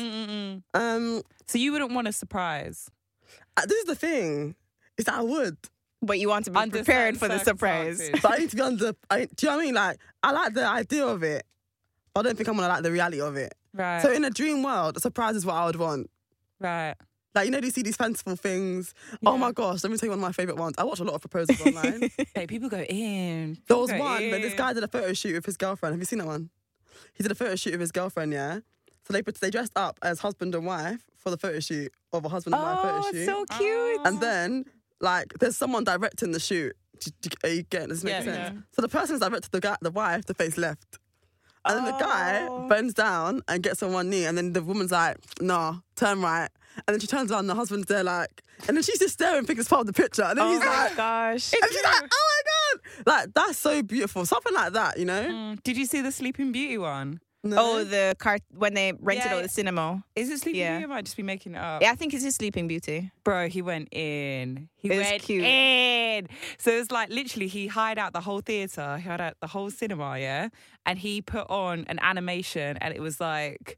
C: So you wouldn't want a surprise?
B: This is the thing. Is that I would.
A: But you want to be
C: Under
A: prepared for
C: certain
A: the surprise.
C: circumstances.
B: But I need to be under... do you know what I mean? Like, I like the idea of it. But I don't think I'm going to like the reality of it.
C: Right.
B: So in a dream world, a surprise is what I would want.
C: Right.
B: Like, you know, you see these fanciful things. Oh my gosh, let me tell you one of my favourite ones. I watch a lot of proposals online.
C: Hey, people go in.
B: There
C: People
B: was
C: go
B: one where
C: in.
B: this guy did a photo shoot with his girlfriend. Have you seen that one? He did a photo shoot with his girlfriend, yeah? So they dressed up as husband and wife for the photo shoot of a husband and wife photo
A: Oh,
B: shoot.
A: so cute.
B: And then, like, there's someone directing the shoot. Are you getting this? Makes
C: Yeah,
B: sense.
C: yeah.
B: So the person's directed the wife to face left. And then the guy bends down and gets on one knee. And then the woman's like, nah, turn right. And then she turns around and the husband's there like... And then she's just staring, thinking it's part of the picture. And then
A: Oh
B: he's
A: my
B: like...
A: gosh.
B: And she's like, oh my God. Like, that's so beautiful. Something like that, you know?
C: Did you see the Sleeping Beauty one?
B: No?
A: Oh, the car when they rented
C: Yeah.
A: out the cinema.
C: Is it Sleeping
A: Yeah.
C: Beauty? I might just be making it up.
A: Yeah, I think it's his Sleeping Beauty.
C: Bro, he went in. He
A: It was
C: went
A: cute.
C: in. So it's like literally he hired out the whole theatre, he hired out the whole cinema, yeah? And he put on an animation and it was like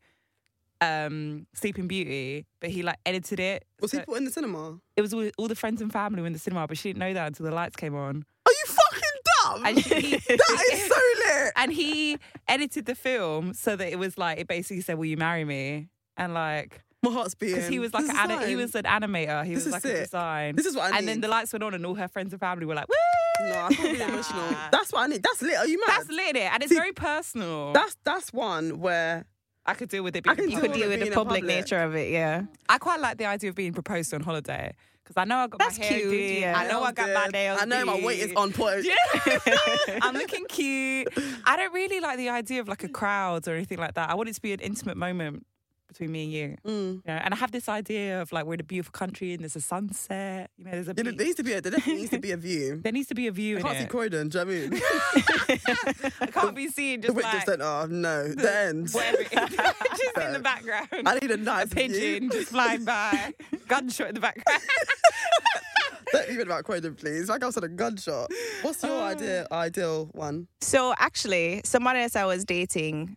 C: Sleeping Beauty, but he like edited it.
B: Was
C: So
B: he put in the cinema?
C: it was all the friends and family were in the cinema, but she didn't know that until the lights came on.
B: Are you fucking dumb?
C: And he,
B: That is so lit.
C: and he edited the film so that it was like, it basically said, will you marry me? And like,
B: My heart's beating.
C: because he was like
B: This is
C: he
B: fine.
C: was an animator. He
B: This
C: was
B: is
C: like
B: sick.
C: a design.
B: This is what I
C: And then
B: need.
C: the lights went on and all her friends and family were like, woo!
B: No, I can't be emotional. That's what I need. That's lit. Are you mad?
C: That's lit, it, and it's
B: See,
C: very personal.
B: That's one where
C: I could deal with it.
B: I
C: Being
B: can
A: You
B: deal
A: could deal with
B: being
A: the
B: in
A: public
B: public.
A: nature of it, yeah.
C: I quite like the idea of being proposed to on holiday because I know I got
A: That's
C: my hair
A: cute,
C: did.
A: yeah.
C: I know I got my
B: Good.
C: nails
B: I know my
C: did.
B: weight is on point.
C: I'm looking cute. I don't really like the idea of like a crowd or anything like that. I want it to be an intimate moment between me and you. You know? And I have this idea of like we're in a beautiful country and there's a sunset. You know, there's a
B: There
C: beach.
B: there definitely needs to be a view.
C: There needs to be a view
B: I
C: in
B: can't see
C: it.
B: Croydon, do you know what I mean?
C: I can't be seen
B: The
C: just
B: Wick
C: like
B: just oh no, the end.
C: whatever it is. Just in the
B: No.
C: background.
B: I need a nice
C: A pigeon
B: view.
C: just flying by. Gunshot in the background.
B: Don't even about Croydon, please. Like I said, a gunshot. What's your ideal one?
A: So actually, somebody else I was dating,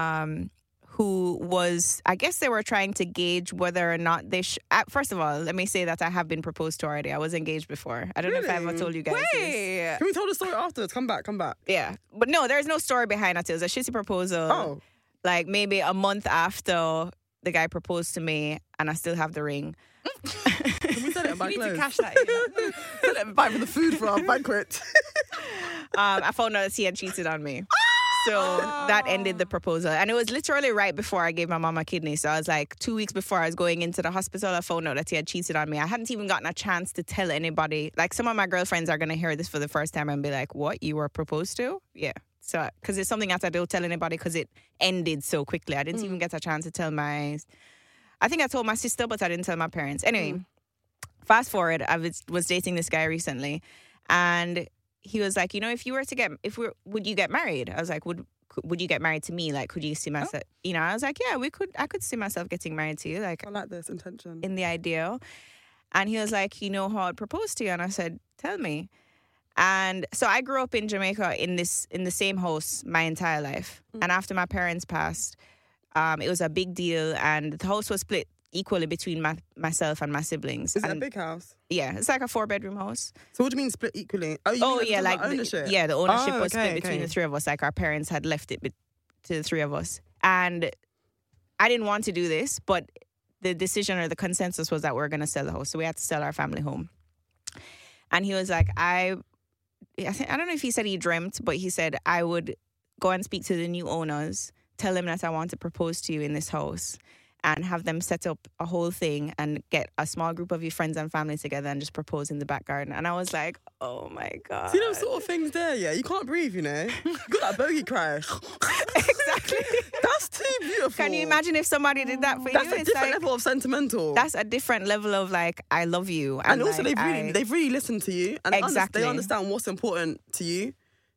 A: who was, I guess they were trying to gauge whether or not they first of all, let me say that I have been proposed to already. I was engaged before. I don't know if I ever
B: Really?
A: told you guys this.
C: Wait.
B: Can we tell the story afterwards? Come back.
A: Yeah. But no, there's no story behind it. It was a shitty proposal.
B: Oh,
A: Like maybe a month after the guy proposed to me and I still have the ring.
B: can we sell it and buy
C: You need to
B: clothes?
C: cash that in.
B: Sell it and buy for the food for our banquet.
A: I found out that he had cheated on me. So that ended the proposal. And it was literally right before I gave my mom a kidney. So I was like 2 weeks before I was going into the hospital, I found out that he had cheated on me. I hadn't even gotten a chance to tell anybody. Like some of my girlfriends are going to hear this for the first time and be like, what, you were proposed to? Yeah. So, because it's something that I don't tell anybody because it ended so quickly. I didn't even get a chance to tell I think I told my sister, but I didn't tell my parents. Anyway, fast forward, I was dating this guy recently and he was like, you know, would you get married? I was like, would you get married to me? Like, could you see myself? You know, I was like, yeah, I could see myself getting married to you. Like,
B: I like this intention.
A: in the ideal. And he was like, you know how I'd propose to you? And I said, tell me. And so I grew up in Jamaica in the same house my entire life. And after my parents passed, it was a big deal, and the house was split equally between myself and my siblings.
B: Is it a
A: And
B: big house?
A: yeah, it's like a 4-bedroom house.
B: So what do you mean split equally? Oh, you
A: Oh
B: mean
A: yeah, like
B: the ownership.
A: the ownership
B: Oh,
A: was
B: okay,
A: split between
B: okay.
A: the three of us. Like our parents had left it to the three of us, and I didn't want to do this, but the decision or the consensus was that we were going to sell the house, so we had to sell our family home. And he was like, I don't know if he said he dreamt, but he said I would go and speak to the new owners, tell them that I want to propose to you in this house, and have them set up a whole thing and get a small group of your friends and family together and just propose in the back garden. And I was like, oh my God.
B: See those sort of things there, yeah? You can't breathe, you know? You got that bogey cry.
A: Exactly.
B: That's too beautiful.
A: Can you imagine if somebody did that for
B: That's
A: you?
B: a
A: It's
B: different
A: like,
B: level of sentimental.
A: that's a different level of like, I love you.
B: and also
A: like,
B: they've really listened to you and
A: Exactly.
B: they understand what's important to you. Do you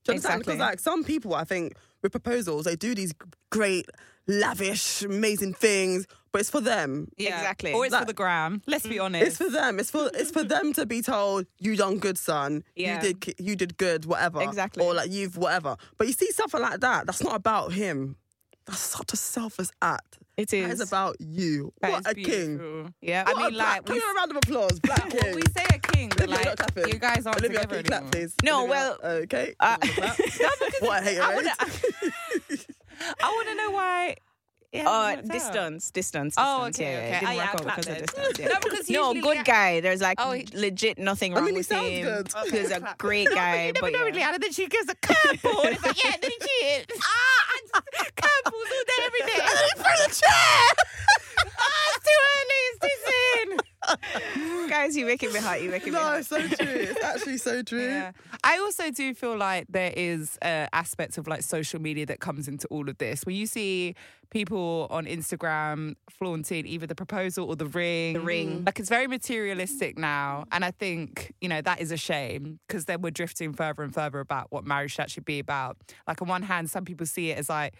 A: Exactly.
B: Because like some people, I think, with proposals, they do these great, lavish, amazing things, but it's for them.
C: Yeah.
A: Exactly.
C: Or it's
B: Like-
C: for the gram. Let's be honest.
B: It's for them. It's for them to be told, you done good, son.
A: Yeah.
B: You did good, whatever.
A: Exactly.
B: Or like you've whatever. But you see something like that, that's not about him. That's such a selfish act.
A: It
B: That
A: is.
B: is about you.
C: That
B: what
C: is
B: a king.
C: beautiful.
A: Yeah.
C: I
B: What a
C: mean, like,
B: can we have a round of applause? Black king.
C: Well, we say a king, but
B: Olivia,
C: like,
B: not clapping.
C: you guys aren't
B: Olivia,
C: together
B: can you clap,
C: anymore.
B: please?
A: No,
B: Olivia,
A: well,
B: okay. What a hater,
C: I
B: right?
C: I want to know why. it hasn't worked out.
A: Distance.
C: Oh,
A: distance,
C: okay,
A: yeah,
C: okay.
A: It didn't
C: Yeah,
A: work
C: I
A: out
C: clapped
A: because of
C: then.
A: distance. Yeah.
C: No, because
A: No,
C: usually,
A: good
C: like-
A: guy. There's like
C: Oh, he-
A: legit nothing
B: I
A: wrong
B: mean, he
A: with
B: sounds
A: him.
B: good.
A: He's a great guy.
C: You never
A: but
C: know,
A: yeah.
C: really. And then she gives a curveball. It's like, yeah, then he cheated. Curveballs all day, every day. And then he threw the chair. It's too early. It's too soon.
A: Guys, you're making me hot. You're making me
B: No,
A: hot.
B: it's so true. It's actually so true.
C: Yeah. I also do feel like there is aspects of like social media that comes into all of this. When you see people on Instagram flaunting either the proposal or the ring.
A: The ring.
C: Like it's very materialistic now. And I think, you know, that is a shame because then we're drifting further and further about what marriage should actually be about. Like on one hand, some people see it as like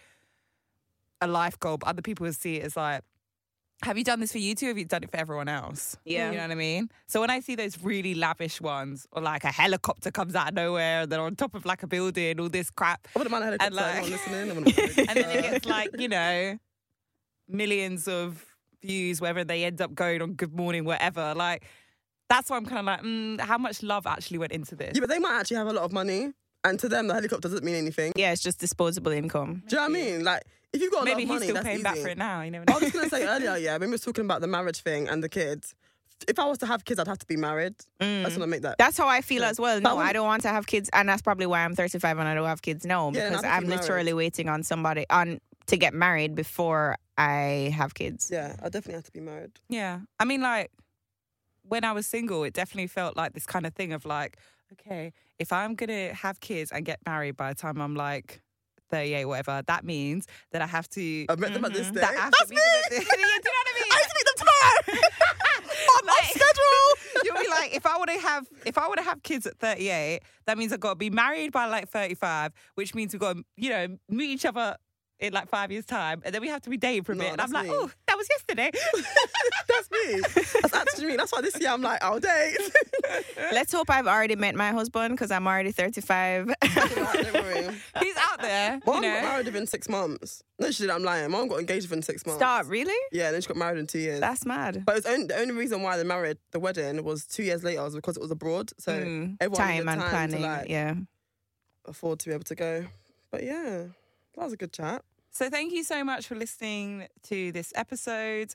C: a life goal, but other people see it as like, have you done this for you two? Or have you done it for everyone else?
A: Yeah.
C: You know what I mean? So when I see those really lavish ones, or like a helicopter comes out of nowhere, and they're on top of like a building, all this crap,
B: I wouldn't mind a helicopter.
C: And, like-
B: Anyone listening? I wouldn't mind a helicopter.
C: and then it gets like, you know, millions of views, whether they end up going on Good Morning, whatever. Like, that's why I'm kind of like, how much love actually went into this?
B: Yeah, but they might actually have a lot of money, and to them, the helicopter doesn't mean anything.
A: Yeah, it's just disposable income.
B: Do you know what I mean? Like, if you've got a
C: Maybe
B: lot of
C: he's
B: money,
C: still
B: that's
C: paying
B: easy.
C: back for it now. You never
B: I
C: know.
B: was going to say earlier, yeah, when we were talking about the marriage thing and the kids, if I was to have kids, I'd have to be married. I just want to make that.
A: That's how I feel as well. No,
B: But
A: I don't want to have kids, and that's probably why I'm 35 and I don't have kids now,
B: Yeah,
A: because
B: I'd have to
A: I'm
B: be married.
A: literally waiting on somebody to get married before I have kids.
B: Yeah, I definitely have to be married.
C: Yeah. I mean, like, when I was single, it definitely felt like this kind of thing of like, okay, if I'm going to have kids and get married by the time I'm like 38, whatever, that means that I have to.
B: I met them at this day.
C: That I have to
B: That's
C: be
B: me!
C: the- Yeah, do you know what I mean?
B: I used to meet them tomorrow! I'm off schedule!
C: You'll be like, if I want to have kids at 38, that means I've got to be married by like 35, which means we've got to, you know, meet each other in like 5 years' time, and then we have to be dating for a
B: No,
C: bit. And I'm
B: that's
C: like,
B: me.
C: oh, that was yesterday.
B: That's me. That's actually me. That's why this year I'm like, I'll date.
A: Let's hope I've already met my husband, because I'm already 35.
B: Don't worry.
C: He's out there.
B: Mom
C: you
B: got
C: know?
B: married within 6 months. No, she didn't. I'm lying. Mom got engaged within 6 months.
A: Stop, really?
B: Yeah, and then she got married in 2 years.
A: That's mad.
B: But the only reason why they married, the wedding, was 2 years later was because it was abroad. So everyone
A: Time
B: needed
A: and planning,
B: to like
A: yeah.
B: afford to be able to go. But yeah, that was a good chat.
C: So thank you so much for listening to this episode.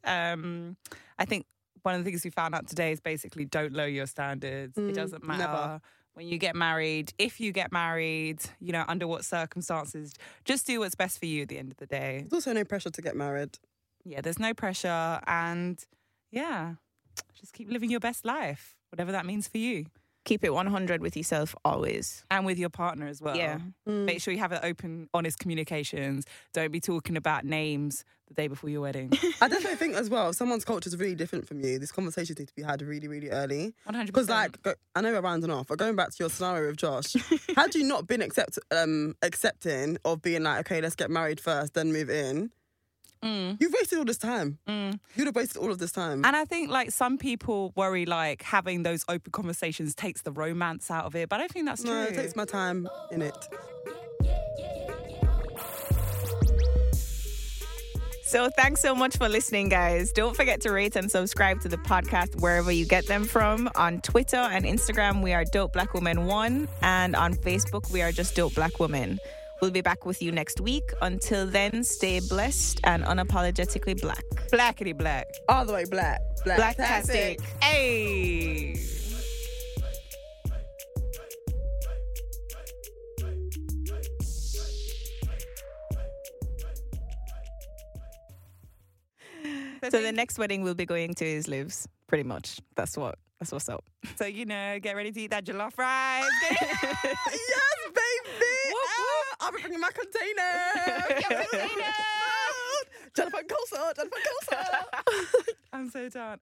C: I think one of the things we found out today is basically don't lower your standards. It doesn't matter.
B: never.
C: When you get married, if you get married, you know, under what circumstances, just do what's best for you at the end of the day.
B: There's also no pressure to get married.
C: Yeah, there's no pressure. And yeah, just keep living your best life, whatever that means for you.
A: Keep it 100 with yourself always.
C: And with your partner as well.
A: Yeah.
C: Make sure you have an open, honest communications. Don't be talking about names the day before your wedding.
B: I definitely think as well, if someone's culture is really different from you, these conversations need to be had really, really early.
C: 100%.
B: Because I know we're rounding off, but going back to your scenario with Josh, had you not been accepting of being like, okay, let's get married first, then move in, you've wasted all this time. You'd have wasted all of this time.
C: And I think like some people worry like having those open conversations takes the romance out of it, but I don't think that's true.
B: No, it takes my time in it.
A: So thanks so much for listening, guys. Don't forget to rate and subscribe to the podcast wherever you get them from. On Twitter and Instagram, we are Dope Black Woman 1. And on Facebook, we are just Dope Black Woman. We'll be back with you next week. Until then, stay blessed and unapologetically black.
C: Blackity black.
B: All the way black.
A: Blacktastic.
C: Hey.
A: So the next wedding we'll be going to is Liv's, pretty much. That's what's up.
C: So, you know, get ready to eat that jollof rice.
B: Yes, baby! I'll be bringing my container! Jennifer, closer!
C: I'm so done.